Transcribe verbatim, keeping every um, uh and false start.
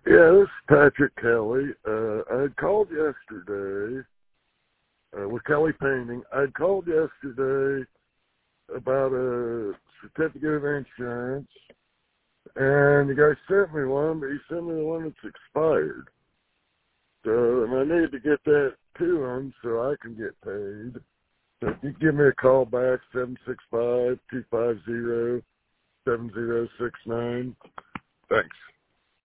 Yeah, this is Patrick Kelly. Uh, I had called yesterday uh, with Kelly Painting. I had called yesterday about a certificate of insurance, and the guy sent me one, but he sent me the one that's expired. So, and I need to get that to him so I can get paid. So if you give me a call back, seven six five, two five zero, seven zero six nine. Thanks.